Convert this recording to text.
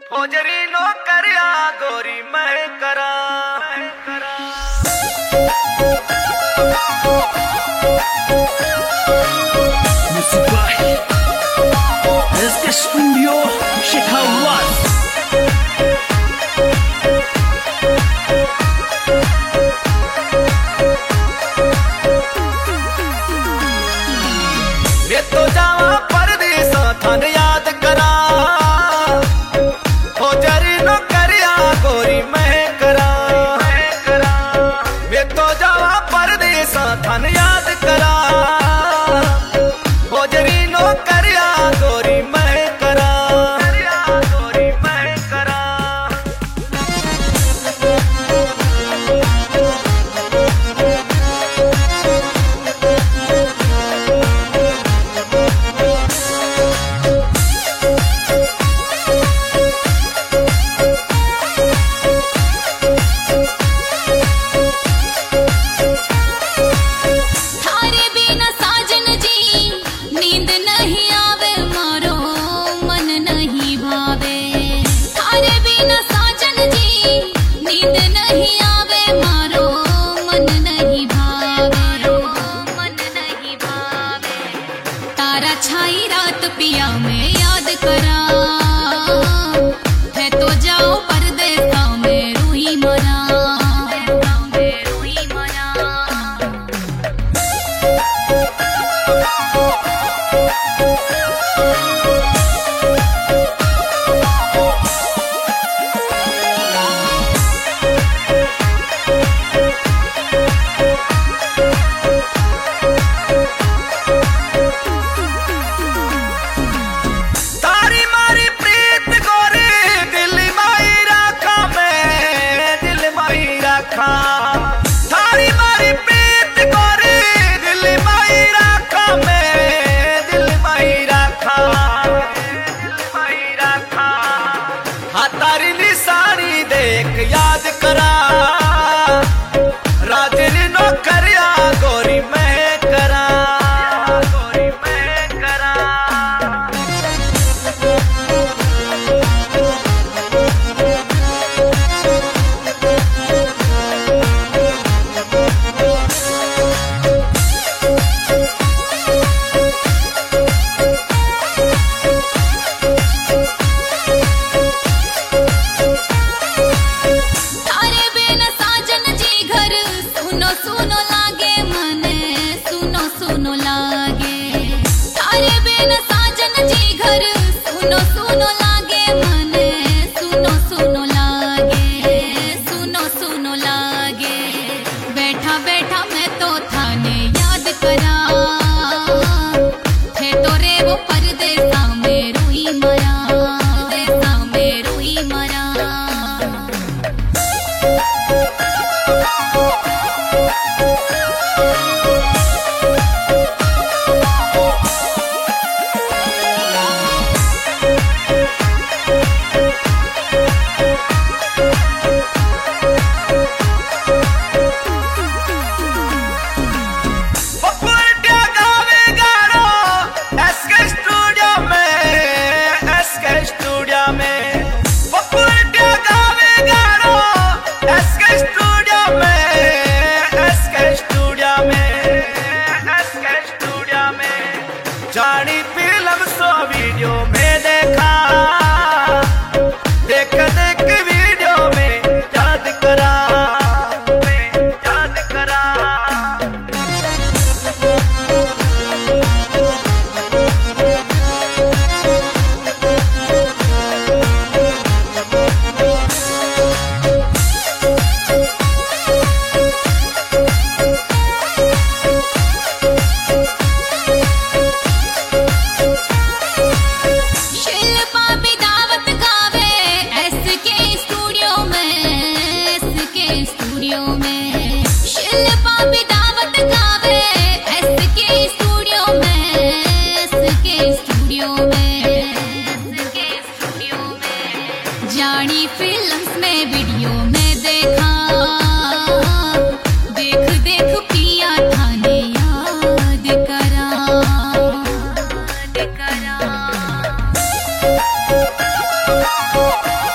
hosiery नो करया गोरी मैं करा Musibah SK Studio Shekhawat ये तो जावा परदेस थान याद करा होजरी नो करया गोरी मैं करा ये तो जावा परदेस थान याद करा होजरी नो करया गोरी मैं करा गोरी मैं करा छाई रात पिया में याद करा है तो जाओ परदेसा में रूही मरा थारी मारी प्रीत गोरी दिल माई राखा में दिल माई राखा हाँ तारी निशानी देख याद करा राजरी नो करया गोरी मैं करा गोरी मैं करा सुनो लागे मने सुनो लागे तारे बिन साजन जी घर सुनो लागे मने सुनो लागे बैठा बैठा मैं तो थाने याद करा थे तो रे वो परदेसा में रूही मरा जानी फिल्म सो वीडियो में देखा देख वीडियो में याद करा जानी फिल्म्स में वीडियो में देखा देख पिया थाने याद करा करा